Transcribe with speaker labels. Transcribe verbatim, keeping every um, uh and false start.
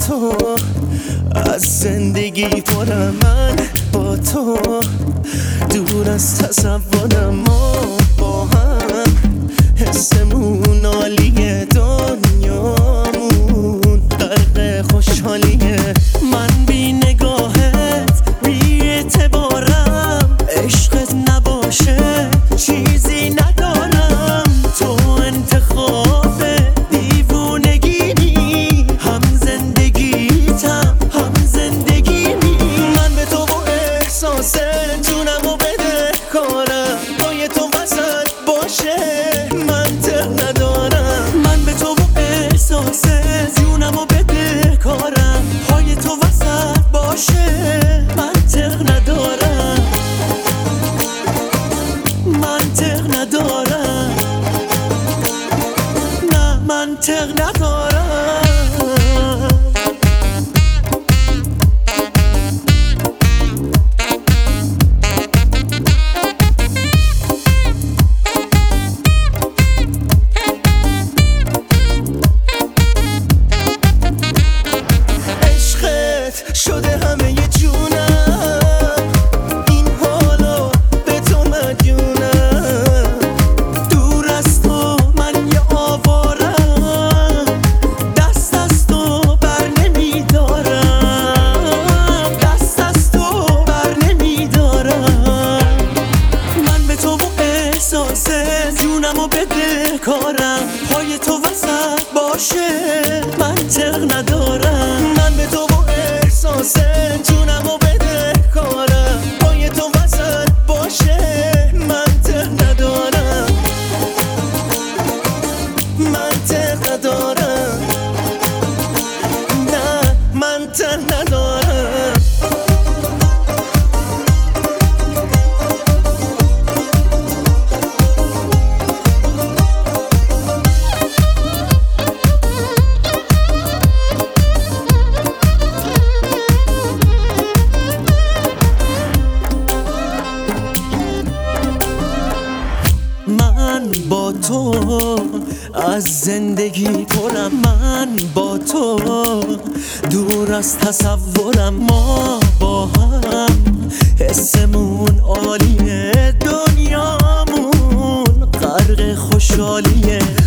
Speaker 1: تو از زندگی پرم، من با تو دور از تصورم. ما با هم حسمون عالیه، دنیامون غرق خوشحالیه. من بی نگاهت بی اعتبارم، عشقت نباشه چیزی ندارم. تو انتخاب دیوونگی، هم زندگیتم هم زندگیمی. من به تو با احساس جونمو بده کارم، پای تو وسط باشه منطق ندارم. من به تو با احساس جونمو بده کارم، پای تو وسط باشه منطق ندارم. منطق ندارم، نه منطق ندارم. شده همه ی جونم، این حالا به تو مدیونم. دور از تو من یه آوارم، دست از تو بر نمیدارم، دست از تو بر نمیدارم. من به تو با احساس جونمو بده کارم، پای تو وسط باشه منطق ندارم. من به تو احساس جونمو بده کارم، پای تو وسط باشه منطق ندارم. منطق ندارم، نه منطق ندارم. من با تو از زندگی پرم، من با تو دور از تصورم. ما با هم حسمون عالیه، دنیامون غرق خوشحالیه.